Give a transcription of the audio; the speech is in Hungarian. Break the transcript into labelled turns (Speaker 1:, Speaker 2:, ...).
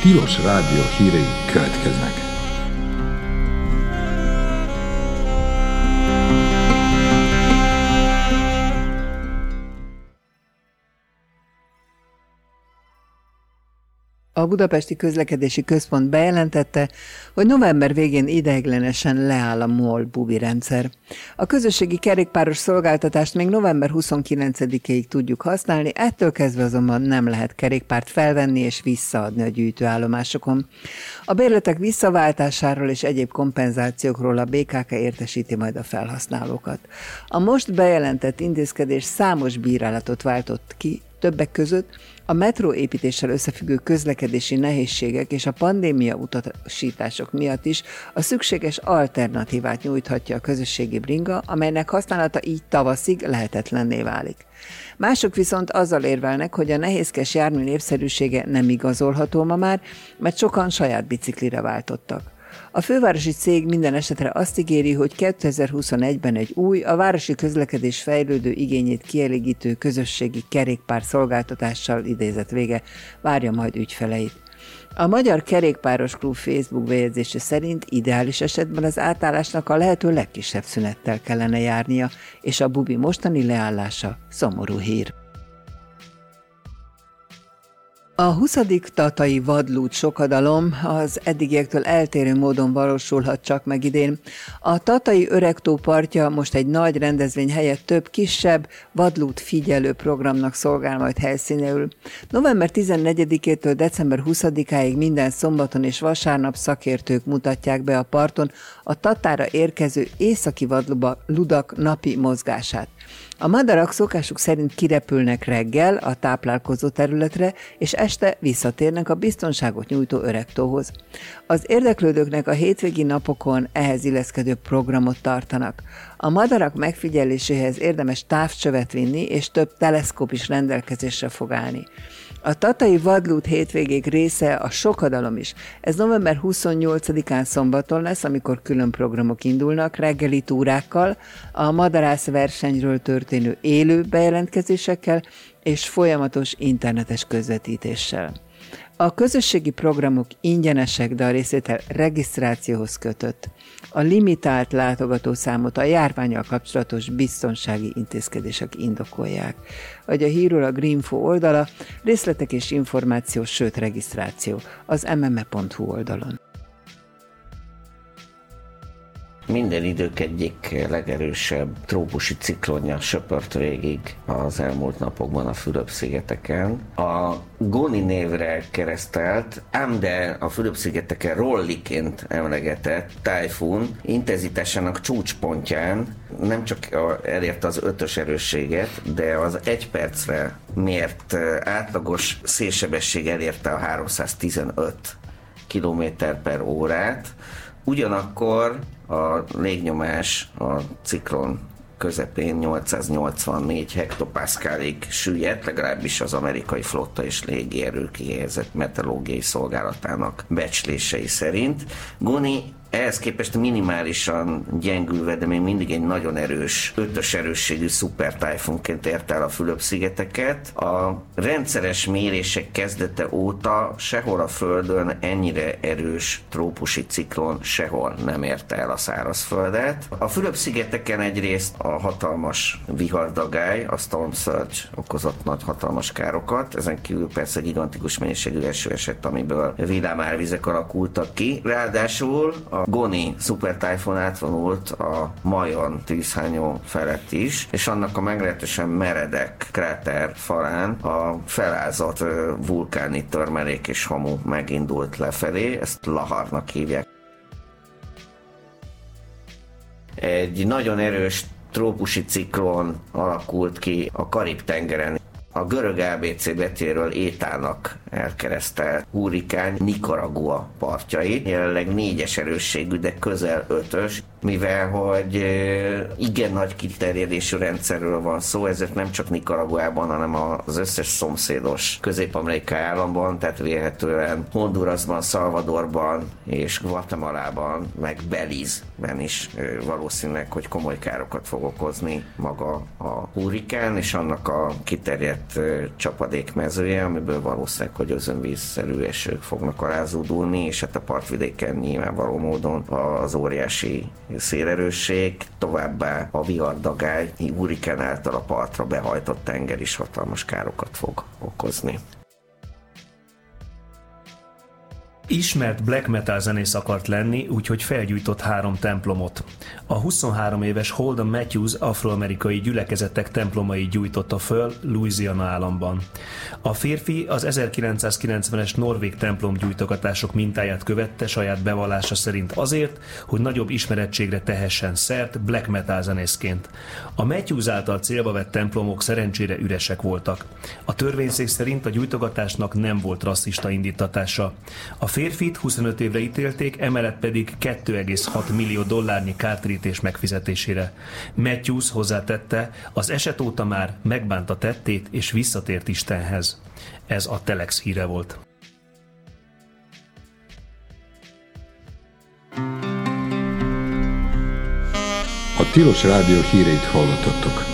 Speaker 1: Tilos Rádió hírei következnek.
Speaker 2: A Budapesti Közlekedési Központ bejelentette, hogy november végén ideiglenesen leáll a MOL bubi rendszer. A közösségi kerékpáros szolgáltatást még november 29-ig tudjuk használni, ettől kezdve azonban nem lehet kerékpárt felvenni és visszaadni a gyűjtőállomásokon. A bérletek visszaváltásáról és egyéb kompenzációkról a BKK értesíti majd a felhasználókat. A most bejelentett intézkedés számos bírálatot váltott ki, többek között a metró építéssel összefüggő közlekedési nehézségek és a pandémia utasítások miatt is a szükséges alternatívát nyújthatja a közösségi bringa, amelynek használata így tavaszig lehetetlenné válik. Mások viszont azzal érvelnek, hogy a nehézkes jármű népszerűsége nem igazolható ma már, mert sokan saját biciklire váltottak. A fővárosi cég minden esetre azt ígéri, hogy 2021-ben egy új, a városi közlekedés fejlődő igényét kielégítő közösségi kerékpár szolgáltatással idézett vége várja majd ügyfeleit. A Magyar Kerékpáros Klub Facebook bejegyzése szerint ideális esetben az átállásnak a lehető legkisebb szünettel kellene járnia, és a bubi mostani leállása szomorú hír. A 20. tatai vadlúd sokadalom az eddigiektől eltérő módon valósulhat csak meg idén. A tatai öregtó partja most egy nagy rendezvény helyett több kisebb vadlúd figyelő programnak szolgál majd helyszínéül. November 14-től december 20-áig minden szombaton és vasárnap szakértők mutatják be a parton a Tatára érkező északi vadludak napi mozgását. A madarak szokásuk szerint kirepülnek reggel a táplálkozó területre, és este visszatérnek a biztonságot nyújtó öregtóhoz. Az érdeklődőknek a hétvégi napokon ehhez illeszkedő programot tartanak. A madarak megfigyeléséhez érdemes távcsövet vinni, és több teleszkóp is rendelkezésre fog állni. A tatai vadlúd hétvégék része a sokadalom is. Ez november 28-án szombaton lesz, amikor külön programok indulnak, reggeli túrákkal, a madarász versenyről történő élő bejelentkezésekkel és folyamatos internetes közvetítéssel. A közösségi programok ingyenesek, de a részvétel regisztrációhoz kötött. A limitált látogatószámot a járvánnyal kapcsolatos biztonsági intézkedések indokolják. Ahogy a hírről a Greenfo oldala, részletek és információ, sőt regisztráció az mme.hu oldalon.
Speaker 3: Minden idők egyik legerősebb trópusi ciklonja söpört végig az elmúlt napokban a Fülöp-szigeteken. A Goni névre keresztelt, ám de a Fülöp-szigeteken Rolliként emlegetett tájfun intenzitásának csúcspontján nem csak elérte az 5-ös erősséget, de az 1 percre mért átlagos szélsebesség elérte a 315 km/órát. Ugyanakkor a légnyomás a ciklon közepén 884 hektopaszkálig süllyedt, legalábbis az amerikai flotta és légierő kihelyezett meteorológiai szolgálatának becslései szerint. Goni ehhez képest minimálisan gyengülve, de még mindig egy nagyon erős, 5-ös erősségű szupertájfunként érte el a Fülöp-szigeteket. A rendszeres mérések kezdete óta sehol a Földön ennyire erős trópusi ciklon sehol nem érte el a szárazföldet. A Fülöp-szigeteken egyrészt a hatalmas vihardagály, a Storm Surge okozott nagy hatalmas károkat, ezen kívül persze egy gigantikus mennyiségű eső esett, amiből villámárvizek alakultak ki. Ráadásul a Goni szupertájfun átvonult a Mayon tűzhányó felett is, és annak a meglehetősen meredek kráter falán a felázott vulkáni törmelék és hamu megindult lefelé, ezt Laharnak hívják. Egy nagyon erős trópusi ciklon alakult ki a Karib-tengeren. A görög ABC betűjéről Étának elkeresztelt hurrikán Nicaragua partjai, jelenleg 4-es erősségű, de közel 5-ös. mivel hogy igen nagy kiterjedésű rendszerről van szó, ezért nem csak Nicaraguában, hanem az összes szomszédos közép-amerikai államban, tehát vélhetően Hondurasban, Salvadorban és Guatemalában, meg Belize-ben is valószínűleg, hogy komoly károkat fog okozni maga a hurrikán, és annak a kiterjedt csapadékmezője, amiből valószínűleg, hogy özönvízszerű esők fognak alázódulni, és hát a partvidéken nyilvánvaló módon az óriási szélerősség, továbbá a vihardagály hurrikán által a partra behajtott tenger is hatalmas károkat fog okozni.
Speaker 4: Ismert black metal zenész akart lenni, úgyhogy felgyújtott 3 templomot. A 23 éves Holden Matthews afroamerikai gyülekezetek templomait gyújtotta föl Louisiana államban. A férfi az 1990-es norvég templomgyújtogatások mintáját követte saját bevallása szerint azért, hogy nagyobb ismerettségre tehessen szert black metal zenészként. A Matthews által célba vett templomok szerencsére üresek voltak. A törvényszék szerint a gyújtogatásnak nem volt rasszista indítatása. A férfit 25 évre ítélték, emellett pedig $2,6 millió kártérítés megfizetésére. Matthews hozzátette, az eset óta már megbánta tettét és visszatért Istenhez. Ez a Telex híre volt.
Speaker 1: A Tilos Rádió híreit hallottatok.